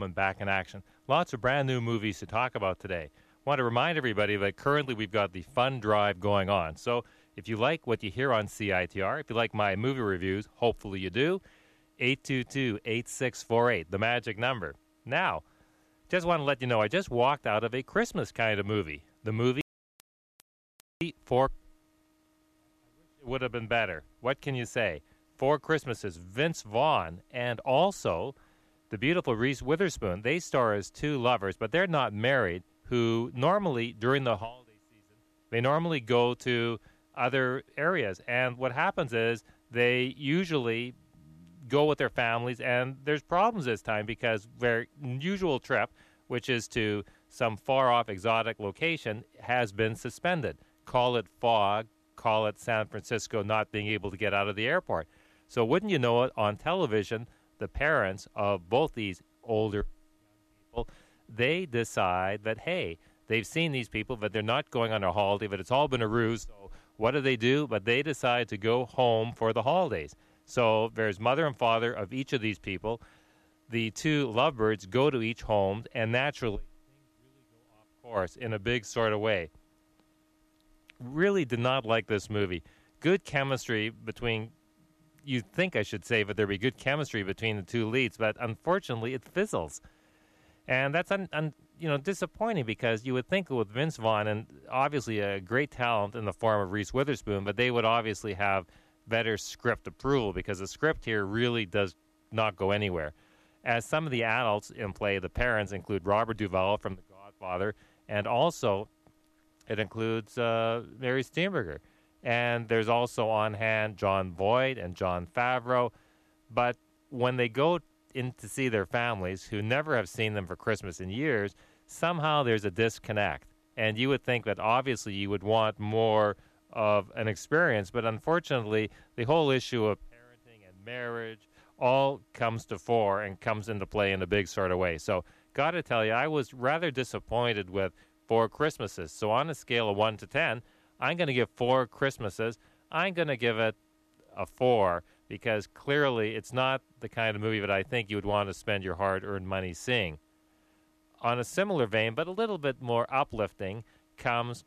back in action. Lots of brand new movies to talk about today. Want to remind everybody that currently we've got the fund drive going on. So if you like what you hear on CITR, if you like my movie reviews, hopefully you do, 822-8648, the magic number. Now, just want to let you know, I just walked out of a Christmas kind of movie. The movie for it would have been better. What can you say? Four Christmases, Vince Vaughn, and also the beautiful Reese Witherspoon. They star as two lovers, but they're not married, who normally, during the holiday season, they normally go to other areas. And what happens is they usually go with their families, and there's problems this time because their usual trip, which is to some far-off exotic location, has been suspended. Call it fog, call it San Francisco not being able to get out of the airport. So wouldn't you know it, on television, the parents of both these older people, they decide that, hey, they've seen these people, but they're not going on a holiday, but it's all been a ruse. So what do? But they decide to go home for the holidays. So there's mother and father of each of these people. The two lovebirds go to each home, and naturally, things really go off course in a big sort of way. Really did not like this movie. Good chemistry between, you'd think I should say, but there'd be good chemistry between the two leads, but unfortunately it fizzles. And that's disappointing, because you would think with Vince Vaughn, and obviously a great talent in the form of Reese Witherspoon, but they would obviously have better script approval, because the script here really does not go anywhere. As some of the adults in play, the parents, include Robert Duvall from The Godfather, and also it includes Mary Steenburgen. And there's also on hand John Voight and Jon Favreau. But when they go in to see their families, who never have seen them for Christmas in years, somehow there's a disconnect. And you would think that obviously you would want more of an experience, but unfortunately the whole issue of parenting and marriage all comes to fore and comes into play in a big sort of way. So got to tell you, I was rather disappointed with Four Christmases. So on a scale of 1 to 10, I'm going to give Four Christmases, I'm going to give it a 4, because clearly it's not the kind of movie that I think you would want to spend your hard-earned money seeing. On a similar vein, but a little bit more uplifting, comes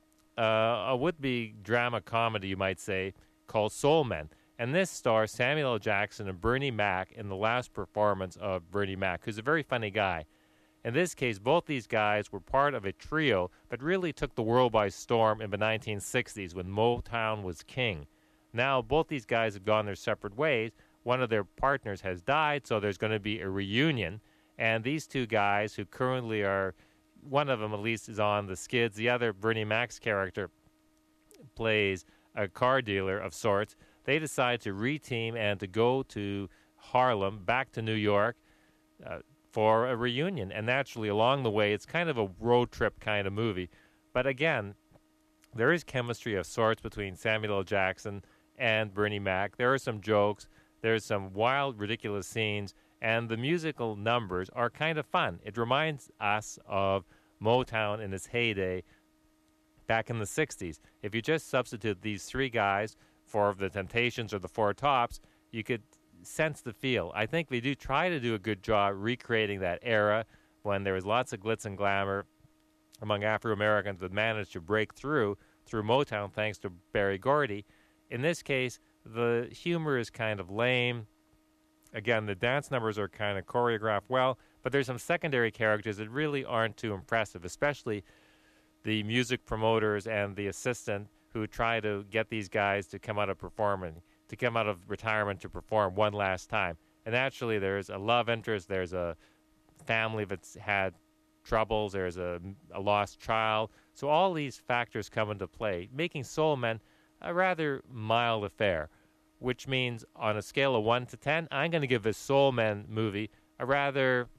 a would-be drama comedy, you might say, called Soul Men. And this stars Samuel L. Jackson and Bernie Mac in the last performance of Bernie Mac, who's a very funny guy. In this case, both these guys were part of a trio that really took the world by storm in the 1960s when Motown was king. Now, both these guys have gone their separate ways. One of their partners has died, so there's going to be a reunion. And these two guys, who currently are, one of them at least is on the skids, the other, Bernie Mac's character, plays a car dealer of sorts. They decide to reteam and to go to Harlem, back to New York, for a reunion. And naturally, along the way, it's kind of a road trip kind of movie. But again, there is chemistry of sorts between Samuel L. Jackson and Bernie Mac. There are some jokes. There's some wild, ridiculous scenes. And the musical numbers are kind of fun. It reminds us of Motown in its heyday back in the 60s. If you just substitute these three guys for the Temptations or the Four Tops, you could sense the feel. I think they do try to do a good job recreating that era when there was lots of glitz and glamour among Afro-Americans that managed to break through Motown thanks to Berry Gordy. In this case, the humor is kind of lame. Again, the dance numbers are kind of choreographed well, but there's some secondary characters that really aren't too impressive, especially the music promoters and the assistant who try to get these guys to come out of retirement to perform one last time. And naturally, there's a love interest, there's a family that's had troubles, there's a lost child. So all these factors come into play, making Soul Men a rather mild affair, which means on a scale of 1 to 10, I'm going to give this Soul Men movie a rather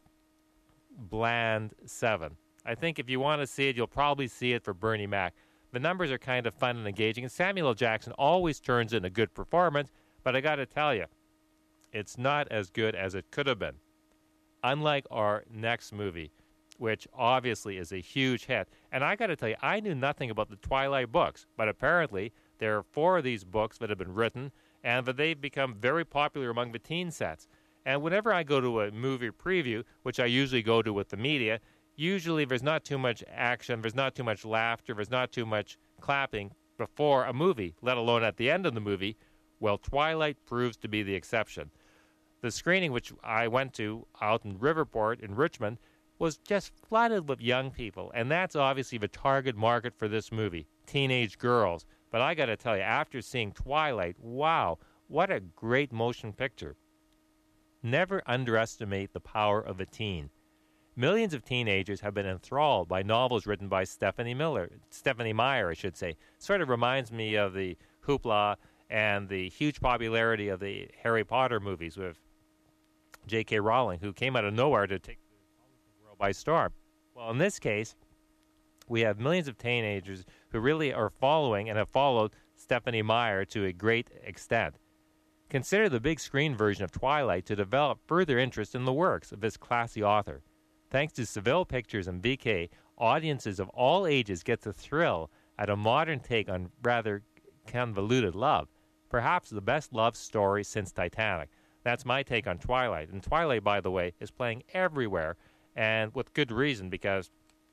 bland 7. I think if you want to see it, you'll probably see it for Bernie Mac. The numbers are kind of fun and engaging, and Samuel L. Jackson always turns in a good performance, but I got to tell you, it's not as good as it could have been. Unlike our next movie, which obviously is a huge hit. And I got to tell you, I knew nothing about the Twilight books, but apparently there are 4 of these books that have been written and that they've become very popular among the teen sets. And whenever I go to a movie preview, which I usually go to with the media, usually there's not too much action, there's not too much laughter, there's not too much clapping before a movie, let alone at the end of the movie. Well, Twilight proves to be the exception. The screening which I went to out in Riverport in Richmond was just flooded with young people, and that's obviously the target market for this movie, teenage girls. But I got to tell you, after seeing Twilight, wow, what a great motion picture. Never underestimate the power of a teen. Millions of teenagers have been enthralled by novels written by Stephanie Meyer, I should say. Sort of reminds me of the hoopla and the huge popularity of the Harry Potter movies with J.K. Rowling, who came out of nowhere to take the world by storm. Well, in this case, we have millions of teenagers who really are following and have followed Stephanie Meyer to a great extent. Consider the big screen version of Twilight to develop further interest in the works of this classy author. Thanks to Seville Pictures and BK, audiences of all ages get to thrill at a modern take on rather convoluted love. Perhaps the best love story since Titanic. That's my take on Twilight. And Twilight, by the way, is playing everywhere, and with good reason, because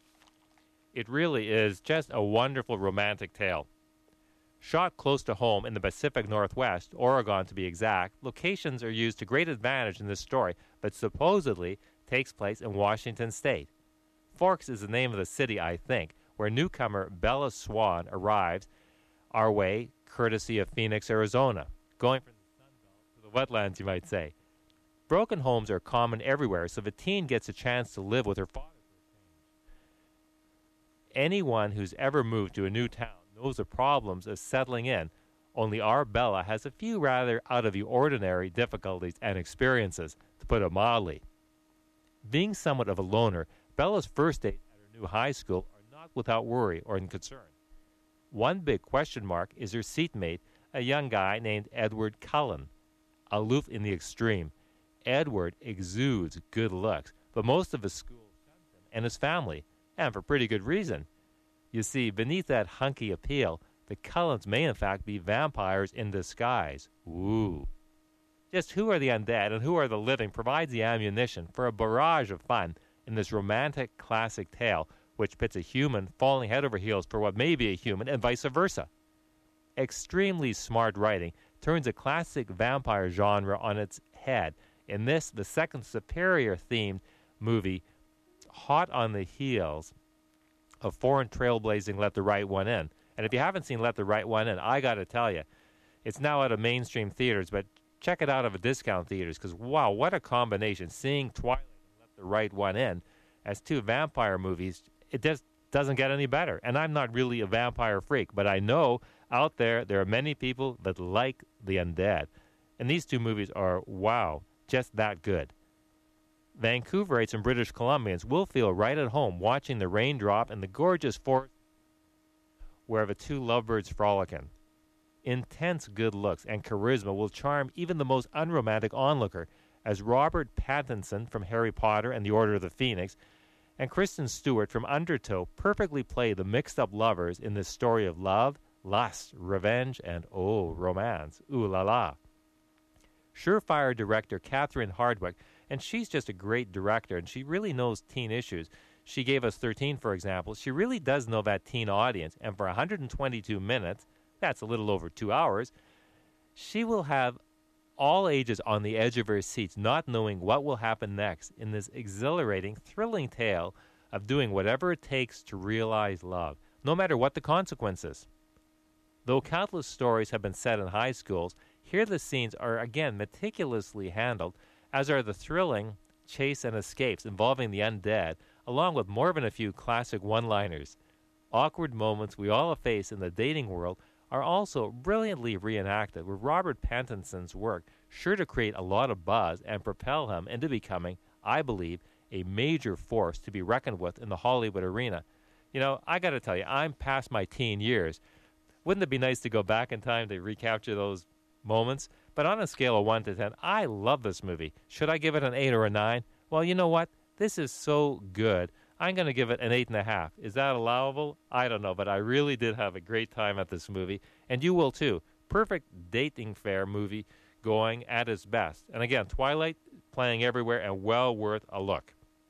it really is just a wonderful romantic tale. Shot close to home in the Pacific Northwest, Oregon to be exact, locations are used to great advantage in this story, but supposedly takes place in Washington State. Forks is the name of the city, I think, where newcomer Bella Swan arrives our way, courtesy of Phoenix, Arizona, going from the Sun Belt to the wetlands, you might say. Broken homes are common everywhere, so the teen gets a chance to live with her father for a change. Anyone who's ever moved to a new town knows the problems of settling in, only our Bella has a few rather out-of-the-ordinary difficulties and experiences, to put it mildly. Being somewhat of a loner, Bella's first dates at her new high school are not without worry or concern. One big question mark is her seatmate, a young guy named Edward Cullen. Aloof in the extreme, Edward exudes good looks, but most of his school shuns him and his family, and for pretty good reason. You see, beneath that hunky appeal, the Cullens may in fact be vampires in disguise. Ooh. Just who are the undead and who are the living provides the ammunition for a barrage of fun in this romantic classic tale, which pits a human falling head over heels for what may be a human and vice versa. Extremely smart writing turns a classic vampire genre on its head. In this, the second superior-themed movie, hot on the heels of foreign trailblazing Let the Right One In. And if you haven't seen Let the Right One In, I got to tell you, it's now out of mainstream theaters, but check it out of a discount theaters, because wow, what a combination. Seeing Twilight and Let the Right One In as two vampire movies, it just doesn't get any better. And I'm not really a vampire freak, but I know out there are many people that like the undead. And these two movies are, wow, just that good. Vancouverites and British Columbians will feel right at home watching the raindrop and the gorgeous forest where the two lovebirds frolic in. Intense good looks and charisma will charm even the most unromantic onlooker, as Robert Pattinson from Harry Potter and the Order of the Phoenix and Kristen Stewart from Undertow perfectly play the mixed-up lovers in this story of love, lust, revenge, and, oh, romance. Ooh la la. Surefire director Catherine Hardwicke, and she's just a great director, and she really knows teen issues. She gave us 13, for example. She really does know that teen audience, and for 122 minutes, that's a little over 2 hours, she will have all ages on the edge of their seats, not knowing what will happen next in this exhilarating, thrilling tale of doing whatever it takes to realize love, no matter what the consequences. Though countless stories have been set in high schools, here the scenes are again meticulously handled, as are the thrilling chase and escapes involving the undead, along with more than a few classic one-liners. Awkward moments we all face in the dating world are also brilliantly reenacted, with Robert Pattinson's work sure to create a lot of buzz and propel him into becoming, I believe, a major force to be reckoned with in the Hollywood arena. You know, I got to tell you, I'm past my teen years. Wouldn't it be nice to go back in time to recapture those moments? But on a scale of 1 to 10, I love this movie. Should I give it an 8 or a 9? Well, you know what? This is so good. I'm going to give it an 8.5. Is that allowable? I don't know, but I really did have a great time at this movie, and you will too. Perfect dating fair movie going at its best. And again, Twilight playing everywhere and well worth a look.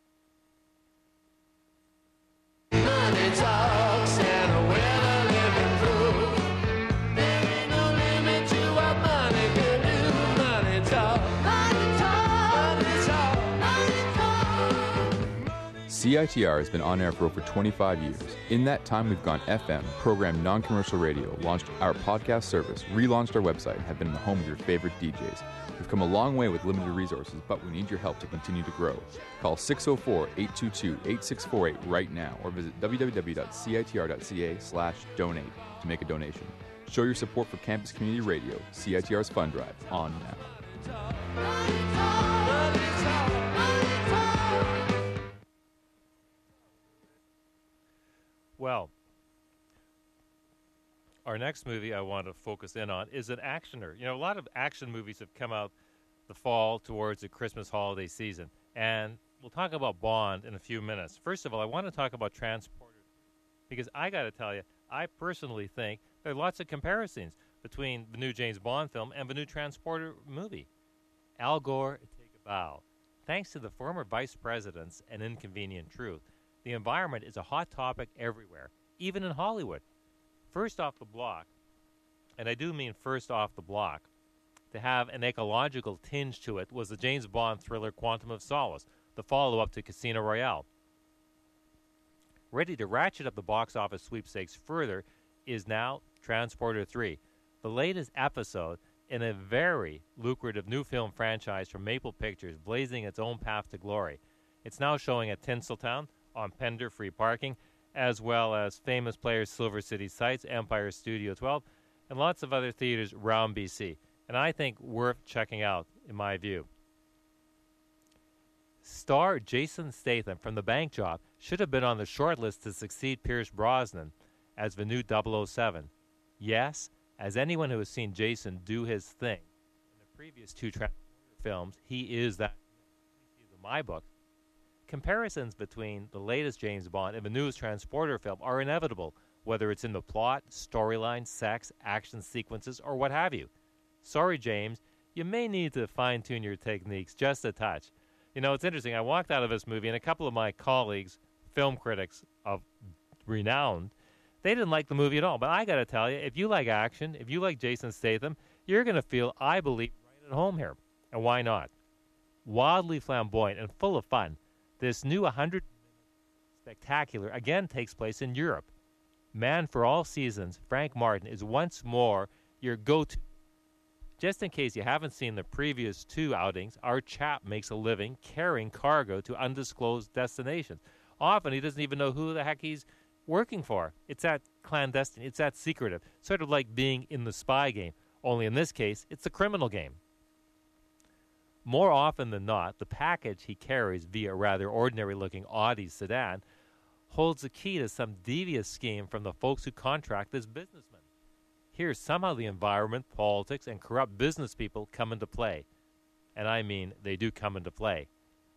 Money talks and we're living proof. There ain't no limit to what money can do. Money talk, money talk, money talk, money talk. CITR has been on air for over 25 years. In that time, we've gone FM, programmed non-commercial radio, launched our podcast service, relaunched our website, and have been the home of your favorite DJs. We've come a long way with limited resources, but we need your help to continue to grow. Call 604-822-8648 right now or visit www.citr.ca/donate to make a donation. Show your support for Campus Community Radio. CITR's Fund Drive on now. Well, our next movie I want to focus in on is an actioner. You know, a lot of action movies have come out the fall towards the Christmas holiday season, and we'll talk about Bond in a few minutes. First of all, I want to talk about Transporter, because I got to tell you, I personally think there are lots of comparisons between the new James Bond film and the new Transporter movie. Al Gore, take a bow. Thanks to the former vice presidents and Inconvenient Truth, the environment is a hot topic everywhere, even in Hollywood. First off the block, and I do mean first off the block, to have an ecological tinge to it was the James Bond thriller Quantum of Solace, the follow-up to Casino Royale. Ready to ratchet up the box office sweepstakes further is now Transporter 3, the latest episode in a very lucrative new film franchise from Maple Pictures, blazing its own path to glory. It's now showing at Tinseltown, on Pender free parking, as well as Famous Players Silver City Sites, Empire Studio 12, and lots of other theaters around BC. And I think worth checking out, in my view. Star Jason Statham from The Bank Job should have been on the short list to succeed Pierce Brosnan as the new 007. Yes, as anyone who has seen Jason do his thing in the previous two films, he is that. In my book, comparisons between the latest James Bond and the newest Transporter film are inevitable, whether it's in the plot, storyline, sex, action sequences, or what have you. Sorry, James, you may need to fine-tune your techniques just a touch. You know, it's interesting. I walked out of this movie, and a couple of my colleagues, film critics of renown, they didn't like the movie at all. But I got to tell you, if you like action, if you like Jason Statham, you're going to feel, I believe, right at home here. And why not? Wildly flamboyant and full of fun, this new 100-minute spectacular again takes place in Europe. Man for all seasons, Frank Martin is once more your go-to. Just in case you haven't seen the previous two outings, our chap makes a living carrying cargo to undisclosed destinations. Often he doesn't even know who the heck he's working for. It's that clandestine, it's that secretive, sort of like being in the spy game, only in this case, it's the criminal game. More often than not, the package he carries via a rather ordinary-looking Audi sedan holds the key to some devious scheme from the folks who contract this businessman. Here, somehow the environment, politics, and corrupt business people come into play. And I mean, they do come into play.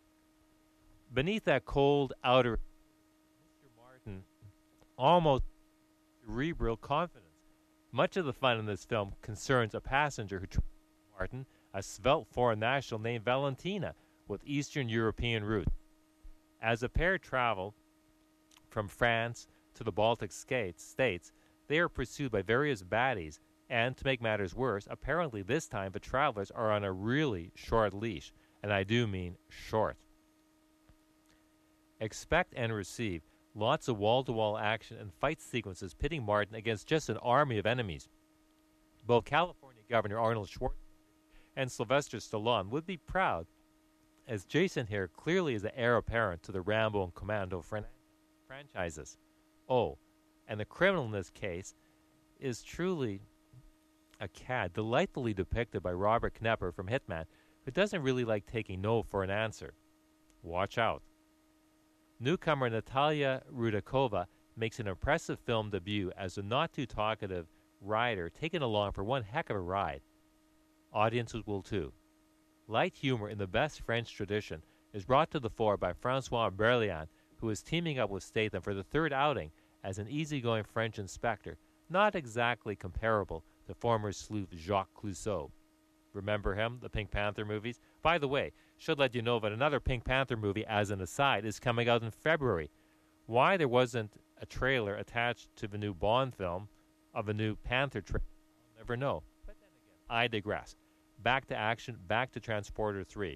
Beneath that cold outer, Mr. Martin almost cerebral confidence. Much of the fun in this film concerns a passenger who travels with Martin, a svelte foreign national named Valentina, with Eastern European roots. As the pair travel from France to the Baltic states, they are pursued by various baddies, and to make matters worse, apparently this time the travelers are on a really short leash, and I do mean short. Expect and receive lots of wall-to-wall action and fight sequences pitting Martin against just an army of enemies. Both California Governor Arnold Schwarzenegger and Sylvester Stallone would be proud, as Jason here clearly is the heir apparent to the Rambo and Commando franchises. Oh, and the criminal in this case is truly a cad, delightfully depicted by Robert Knepper from Hitman, who doesn't really like taking no for an answer. Watch out. Newcomer Natalia Rudakova makes an impressive film debut as a not-too-talkative rider taken along for one heck of a ride. Audiences will too. Light humor in the best French tradition is brought to the fore by Francois Berliand, who is teaming up with Statham for the third outing as an easygoing French inspector, not exactly comparable to former sleuth Jacques Clouseau. Remember him, the Pink Panther movies? By the way, Should let you know that another Pink Panther movie, as an aside, is coming out in February. Why there wasn't a trailer attached to the new Bond film of a new Panther trailer, I'll never know. But then again, I digress. Back to action, back to Transporter 3.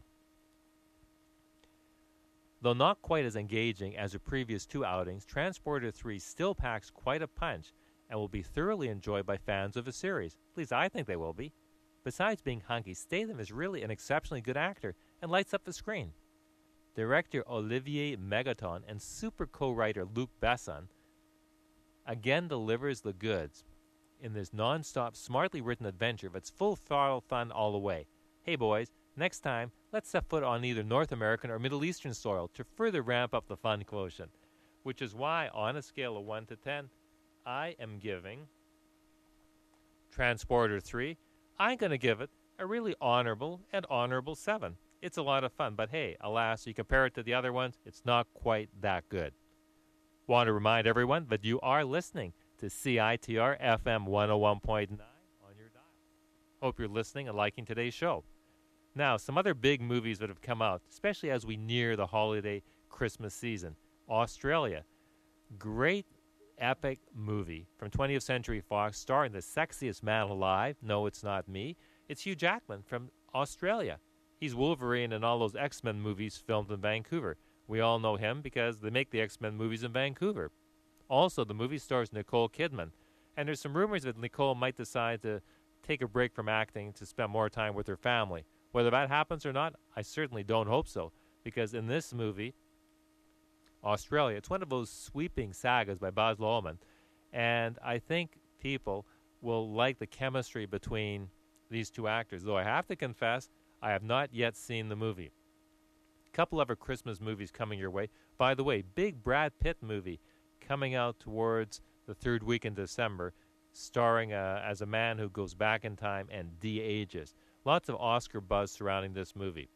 Though not quite as engaging as the previous two outings, Transporter 3 still packs quite a punch and will be thoroughly enjoyed by fans of the series. At least I think they will be. Besides being hunky, Statham is really an exceptionally good actor and lights up the screen. Director Olivier Megaton and super co-writer Luc Besson again delivers the goods in this non-stop, smartly written adventure that's full throttle fun all the way. Hey boys, next time, let's set foot on either North American or Middle Eastern soil to further ramp up the fun quotient. Which is why, on a scale of 1 to 10, I am giving Transporter 3, I'm going to give it a really honorable 7. It's a lot of fun, but hey, alas, you compare it to the other ones, it's not quite that good. Want to remind everyone that you are listening to CITR FM 101.9 on your dial. Hope you're listening and liking today's show. Now, some other big movies that have come out, especially as we near the holiday Christmas season. Australia. Great epic movie from 20th Century Fox starring the sexiest man alive. No, it's not me. It's Hugh Jackman from Australia. He's Wolverine in all those X-Men movies filmed in Vancouver. We all know him because they make the X-Men movies in Vancouver. Also, the movie stars Nicole Kidman. And there's some rumors that Nicole might decide to take a break from acting to spend more time with her family. Whether that happens or not, I certainly don't hope so. Because in this movie, Australia, it's one of those sweeping sagas by Baz Luhrmann. And I think people will like the chemistry between these two actors. Though I have to confess, I have not yet seen the movie. A couple other Christmas movies coming your way. By the way, big Brad Pitt movie coming out towards the third week in December, starring as a man who goes back in time and de-ages. Lots of Oscar buzz surrounding this movie.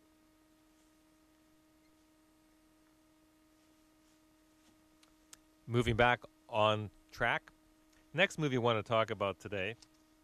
Moving back on track, next movie I want to talk about today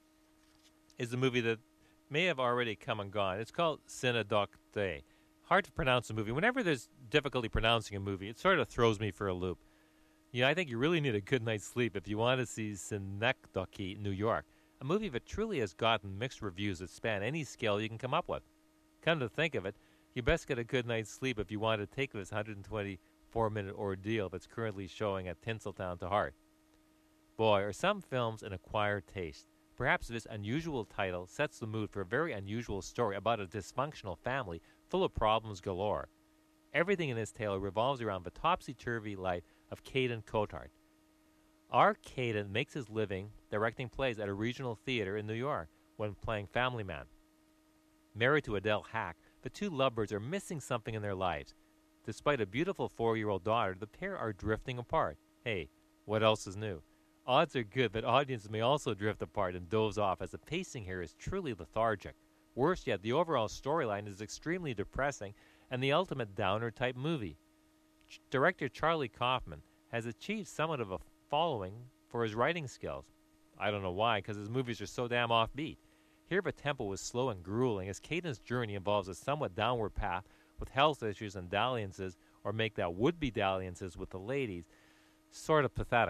is a movie that may have already come and gone. It's called Synecdoche. Hard to pronounce the movie. Whenever there's difficulty pronouncing a movie, it sort of throws me for a loop. I think you really need a good night's sleep if you want to see Synecdoche, New York, a movie that truly has gotten mixed reviews that span any scale you can come up with. Come to think of it, you best get a good night's sleep if you want to take this 124-minute ordeal that's currently showing at Tinseltown to heart. Boy, are some films an acquired taste. Perhaps this unusual title sets the mood for a very unusual story about a dysfunctional family full of problems galore. Everything in this tale revolves around the topsy-turvy life of Caden Cotard. Our Caden makes his living directing plays at a regional theater in New York when playing Family Man. Married to Adele Hack, the two lovebirds are missing something in their lives. Despite a beautiful 4-year-old daughter, the pair are drifting apart. Hey, what else is new? Odds are good that audiences may also drift apart and doze off as the pacing here is truly lethargic. Worse yet, the overall storyline is extremely depressing and the ultimate downer-type movie. Director Charlie Kaufman has achieved somewhat of a following for his writing skills. I don't know why, because his movies are so damn offbeat. Here the tempo was slow and grueling as Caden's journey involves a somewhat downward path with health issues and dalliances, or make that would-be dalliances with the ladies, sort of pathetic.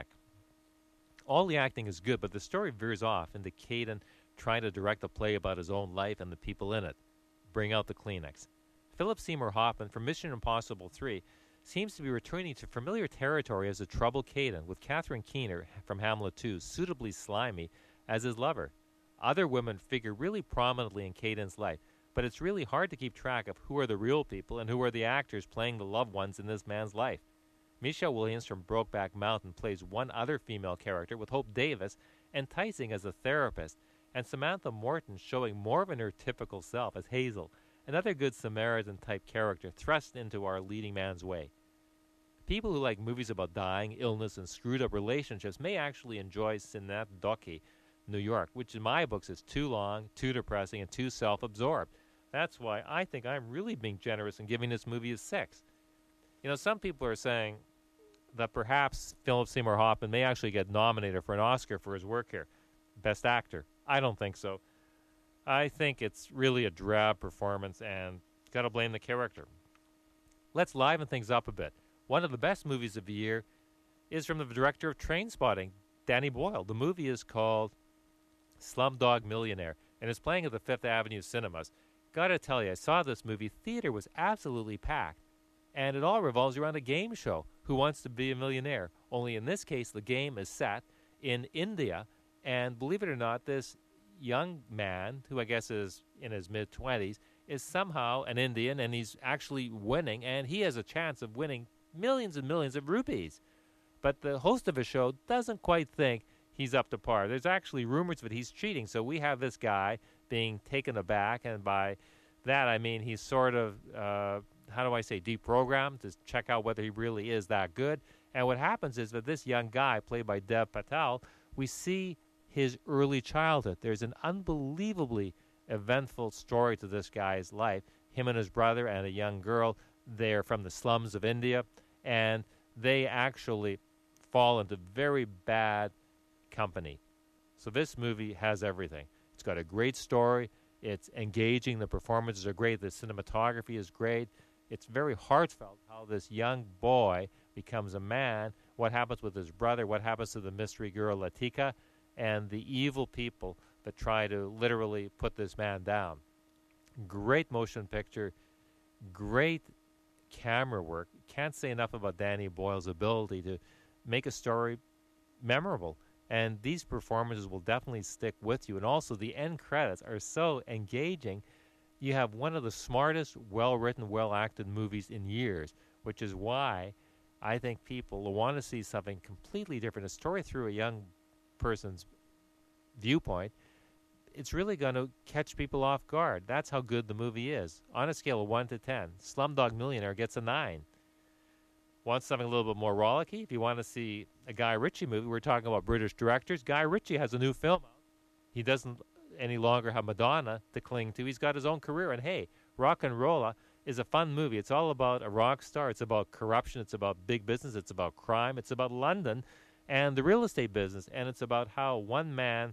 All the acting is good, but the story veers off into Caden trying to direct a play about his own life and the people in it. Bring out the Kleenex. Philip Seymour Hoffman from Mission Impossible 3 seems to be returning to familiar territory as a troubled Caden, with Catherine Keener from Hamlet 2 suitably slimy as his lover. Other women figure really prominently in Caden's life, but it's really hard to keep track of who are the real people and who are the actors playing the loved ones in this man's life. Michelle Williams from Brokeback Mountain plays one other female character, with Hope Davis enticing as a therapist, and Samantha Morton showing more of her typical self as Hazel, another good Samaritan-type character thrust into our leading man's way. People who like movies about dying, illness, and screwed-up relationships may actually enjoy Synecdoche, New York, which in my books is too long, too depressing, and too self-absorbed. That's why I think I'm really being generous in giving this movie a 6. Some people are saying that perhaps Philip Seymour Hoffman may actually get nominated for an Oscar for his work here. Best Actor. I don't think so. I think it's really a drab performance, and Got to blame the character. Let's liven things up a bit. One of the best movies of the year is from the director of Trainspotting, Danny Boyle. The movie is called Slumdog Millionaire, and is playing at the Fifth Avenue Cinemas. Gotta tell you, I saw this movie. Theater was absolutely packed, and it all revolves around a game show, Who Wants to Be a Millionaire? Only in this case, the game is set in India, and believe it or not, this young man, who I guess is in his mid-20s, is somehow an Indian, and he's actually winning, and he has a chance of winning millions and millions of rupees. But the host of the show doesn't quite think he's up to par. There's actually rumors that he's cheating, so we have this guy being taken aback, and by that I mean he's sort of, deprogrammed to check out whether he really is that good. And what happens is that this young guy, played by Dev Patel, we see his early childhood. There's an unbelievably eventful story to this guy's life. Him and his brother and a young girl, they're from the slums of India, and they actually fall into very bad company. So this movie has everything. It's got a great story. It's engaging. The performances are great. The cinematography is great. It's very heartfelt how this young boy becomes a man, what happens with his brother, what happens to the mystery girl Latika, and the evil people that try to literally put this man down. Great motion picture, great camera work. Can't say enough about Danny Boyle's ability to make a story memorable. And these performances will definitely stick with you. And also the end credits are so engaging. You have one of the smartest, well-written, well-acted movies in years, which is why I think people will want to see something completely different, a story through a young person's viewpoint. It's really going to catch people off guard. That's how good the movie is. On a scale of 1 to 10, Slumdog Millionaire gets a 9. Want something a little bit more rollicky? If you want to see a Guy Ritchie movie, we're talking about British directors. Guy Ritchie has a new film out. He doesn't any longer have Madonna to cling to. He's got his own career. And hey, Rock and Rolla is a fun movie. It's all about a rock star. It's about corruption. It's about big business. It's about crime. It's about London and the real estate business. And it's about how one man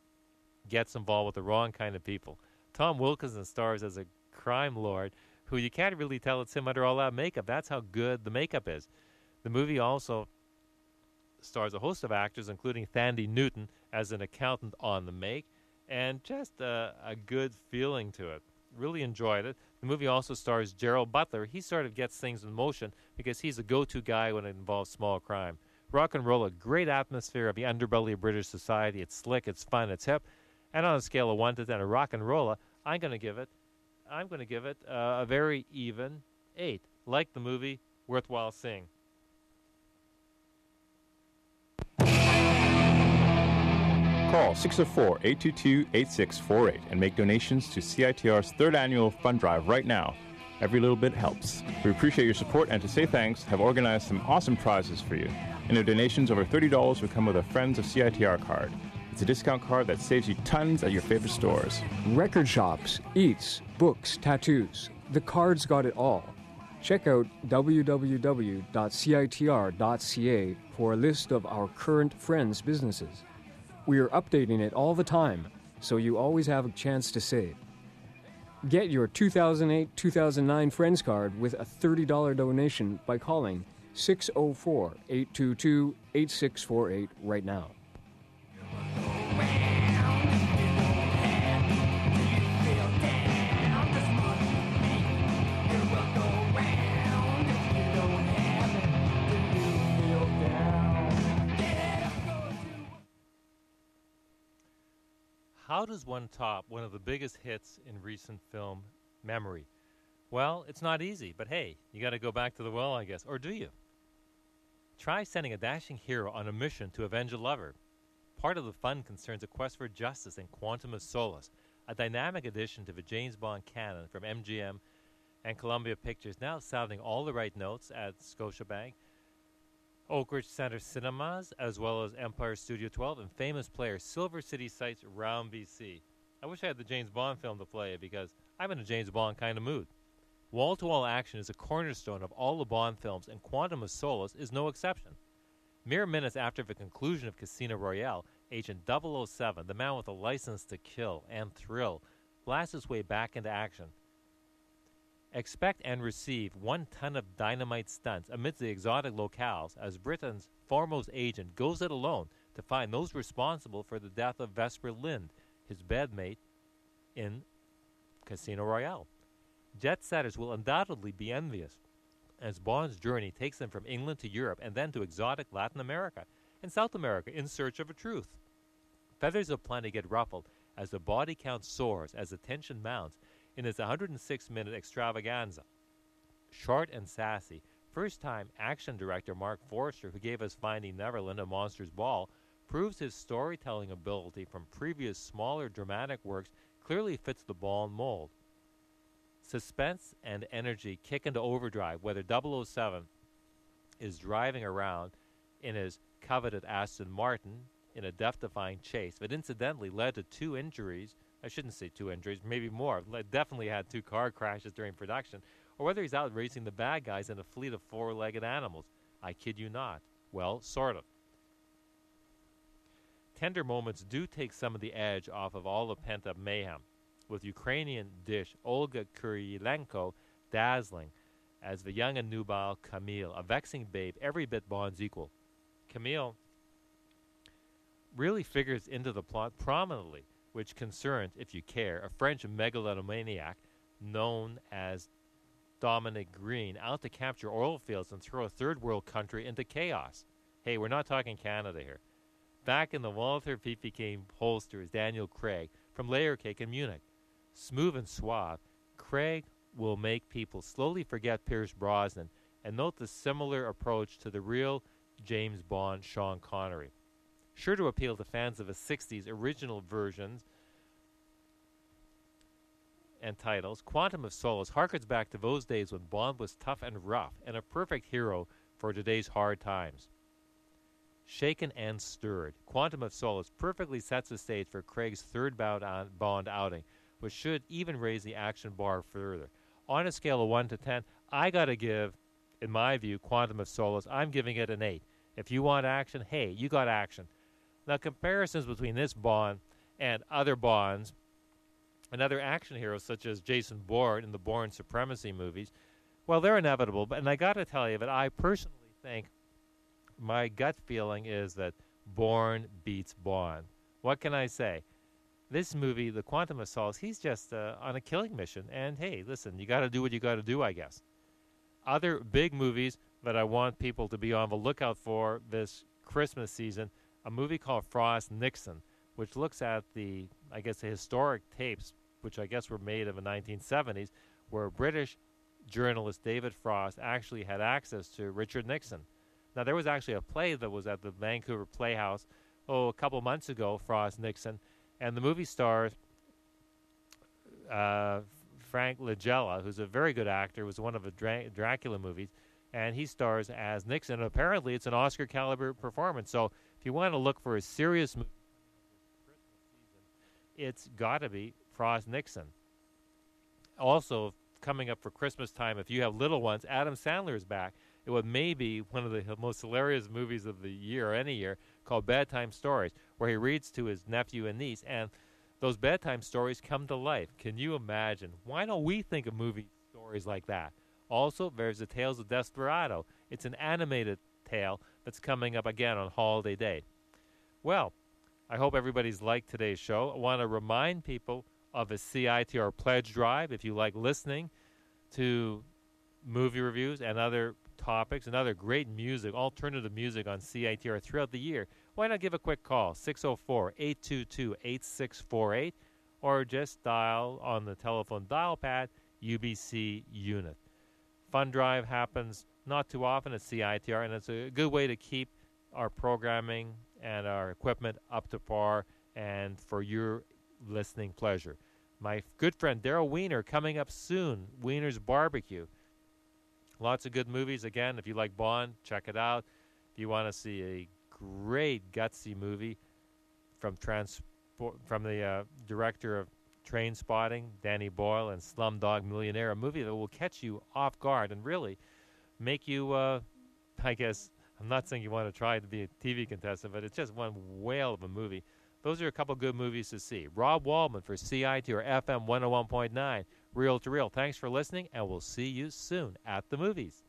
gets involved with the wrong kind of people. Tom Wilkinson stars as a crime lord who you can't really tell it's him under all that makeup. That's how good the makeup is. The movie also stars a host of actors, including Thandie Newton as an accountant on the make, and just a good feeling to it. Really enjoyed it. The movie also stars Gerald Butler. He sort of gets things in motion because he's a go-to guy when it involves small crime. Rock and Roll, a great atmosphere of the underbelly of British society. It's slick, it's fun, it's hip. And on a scale of 1 to 10, a Rock and Rolla, I'm going to give it a very even 8. Like the movie, worthwhile seeing. Call 604-822-8648 and make donations to CITR's 3rd annual fund drive right now. Every little bit helps. We appreciate your support, and to say thanks, have organized some awesome prizes for you. And their donations over $30 will come with a Friends of CITR card. It's a discount card that saves you tons at your favorite stores. Record shops, eats, books, tattoos. The card's got it all. Check out www.citr.ca for a list of our current Friends businesses. We are updating it all the time, so you always have a chance to save. Get your 2008-2009 Friends card with a $30 donation by calling 604-822-8648 right now. How does one top one of the biggest hits in recent film memory? Well, it's not easy, but hey, you got to go back to the well, I guess. Or do you? Try sending a dashing hero on a mission to avenge a lover. Part of the fun concerns a quest for justice in Quantum of Solace, a dynamic addition to the James Bond canon from MGM and Columbia Pictures, now sounding all the right notes at Scotiabank, Oak Ridge Center Cinemas, as well as Empire Studio 12, and famous players Silver City sites around BC. I wish I had the James Bond film to play because I'm in a James Bond kind of mood. Wall-to-wall action is a cornerstone of all the Bond films, and Quantum of Solace is no exception. Mere minutes after the conclusion of Casino Royale, Agent 007, the man with a license to kill and thrill, blasts his way back into action. Expect and receive 1 ton of dynamite stunts amidst the exotic locales as Britain's foremost agent goes it alone to find those responsible for the death of Vesper Lind, his bedmate in Casino Royale. Jet setters will undoubtedly be envious as Bond's journey takes them from England to Europe and then to exotic Latin America and South America in search of a truth. Feathers of plenty get ruffled as the body count soars as the tension mounts in its 106-minute extravaganza. Short and sassy, first-time action director Mark Forster, who gave us Finding Neverland and Monsters Ball, proves his storytelling ability from previous smaller dramatic works clearly fits the Bond mold. Suspense and energy kick into overdrive whether 007 is driving around in his coveted Aston Martin in a death-defying chase that incidentally led to 2 injuries. I shouldn't say 2 injuries, maybe more. Definitely had 2 car crashes during production. Or whether he's out racing the bad guys in a fleet of 4-legged animals. I kid you not. Well, sort of. Tender moments do take some of the edge off of all the pent-up mayhem, with Ukrainian dish Olga Kurylenko dazzling as the young and nubile Camille, a vexing babe, every bit Bond's equal. Camille really figures into the plot prominently, which concerns, if you care, a French megalomaniac known as Dominic Green out to capture oil fields and throw a third-world country into chaos. Hey, we're not talking Canada here. Back in the Walter Pippi holster is Daniel Craig from Layer Cake in Munich. Smooth and suave, Craig will make people slowly forget Pierce Brosnan and note the similar approach to the real James Bond, Sean Connery. Sure to appeal to fans of the 60s original versions and titles, Quantum of Solace harkens back to those days when Bond was tough and rough and a perfect hero for today's hard times. Shaken and stirred, Quantum of Solace perfectly sets the stage for Craig's third Bond outing, which should even raise the action bar further. On a scale of 1 to 10, I gotta give, in my view, Quantum of Solace, I'm giving it an 8. If you want action, hey, you got action. Now, comparisons between this Bond and other Bonds and other action heroes such as Jason Bourne in the Bourne Supremacy movies, well, they're inevitable. And I got to tell you that I personally think my gut feeling is that Bourne beats Bond. What can I say? This movie, The Quantum of Solace, he's just on a killing mission. And, hey, listen, you got to do what you got to do, I guess. Other big movies that I want people to be on the lookout for this Christmas season, a movie called Frost Nixon, which looks at the historic tapes, which I guess were made in the 1970s, where British journalist David Frost actually had access to Richard Nixon. Now, there was actually a play that was at the Vancouver Playhouse, a couple months ago, Frost Nixon, and the movie stars Frank Langella, who's a very good actor, was one of the Dracula movies, and he stars as Nixon. And apparently, it's an Oscar-caliber performance. So, if you want to look for a serious movie for Christmas season, it's got to be Frost Nixon. Also, coming up for Christmas time, if you have little ones, Adam Sandler is back. It was maybe one of the most hilarious movies of the year, or any year, called Bedtime Stories, where he reads to his nephew and niece, and those bedtime stories come to life. Can you imagine? Why don't we think of movie stories like that? Also, there's the Tales of Desperado. It's an animated tale that's coming up again on Holiday Day. Well, I hope everybody's liked today's show. I want to remind people of a CITR pledge drive. If you like listening to movie reviews and other topics and other great music, alternative music on CITR throughout the year, why not give a quick call, 604-822-8648, or just dial on the telephone dial pad, UBC unit. Fund drive happens not too often at CITR, and it's a good way to keep our programming and our equipment up to par and for your listening pleasure. My good friend Daryl Wiener coming up soon, Wiener's Barbecue. Lots of good movies. Again, if you like Bond, check it out. If you want to see a great gutsy movie from the director of Train Spotting, Danny Boyle, and Slumdog Millionaire, a movie that will catch you off guard and really make you, I guess, I'm not saying you want to try to be a TV contestant, but it's just one whale of a movie. Those are a couple good movies to see. Rob Waldman for CITR FM 101.9. reel to reel. Thanks for listening, and we'll see you soon at the movies.